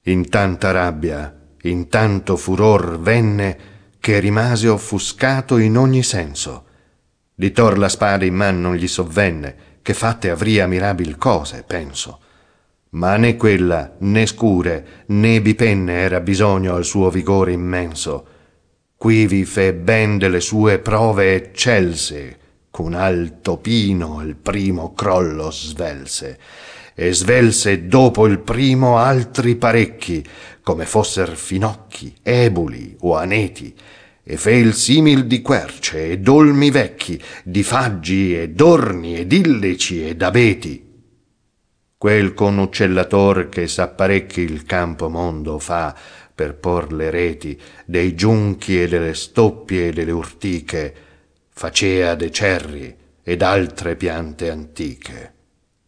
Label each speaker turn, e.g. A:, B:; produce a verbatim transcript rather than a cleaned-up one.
A: In tanta rabbia, in tanto furor venne, che rimase offuscato in ogni senso. Di tor la spada in man non gli sovvenne, che fatte avria mirabil cose, penso. Ma né quella, né scure, né bipenne era bisogno al suo vigore immenso. Quivi fe ben delle sue prove eccelse, con alto pino il primo crollo svelse, e svelse dopo il primo altri parecchi, come fosser finocchi, ebuli o aneti, e fe il simil di querce e dolmi vecchi, di faggi e dorni ed illici ed abeti. Quel con uccellator che s'apparecchi il campo mondo fa per por le reti dei giunchi e delle stoppie e delle urtiche, facea de cerri ed altre piante antiche.